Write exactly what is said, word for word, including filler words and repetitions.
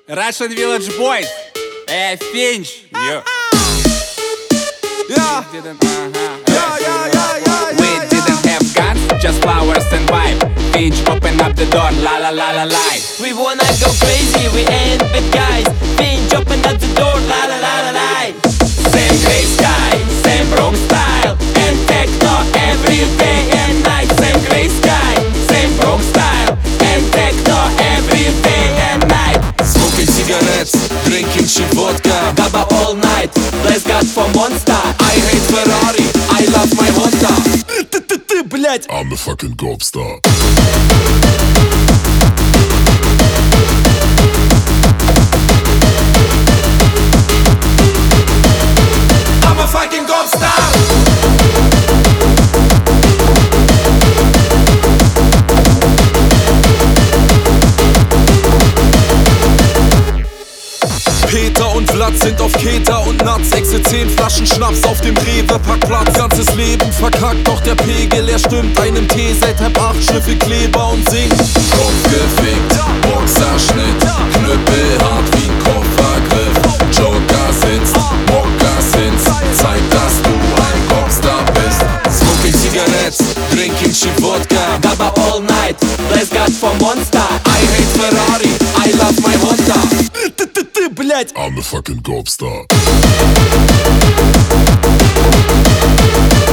Russian Village Boys. Hey, Finch. Yeah. Yeah. We didn't, uh-huh. Yeah, yeah, yeah, yeah, We yeah, didn't have guns, just flowers and vibe. Finch, open up the door, la la la la la. We wanna go crazy, we ain't bad guys. Finch, open up the door, la la la la la. Same gray sky, same wrong style, and techno every day and night. Same gray sky, same wrong style, and techno every day and night. Smoking cigarettes, drinking shit vodka. Baba all night, bless God for monster. I hate Ferrari, I love my Honda. Ты, блять. I'm the fucking gold star. I'm a fucking gold star. Peter und Vlad sind auf Keter und Nuts. Exe zehn Flaschen Schnaps auf dem Rewe-Parkplatz. Ganzes Leben verkackt, doch der Pegel, er stimmt. Einem Tee seit halb acht, Schnüffel Kleber und singt. Kopf gefickt, Boxerschnitt, Knüppel hart wie ein Koffergriff. Joker sitzt, Mokassins, zeig, dass du ein Popstar bist. Smoking Cigarettes, drinking shit Vodka. Baba all night, bless God for monster. I hate Ferrari, I love my Honda. Ты, блять. I'm the fucking gold star.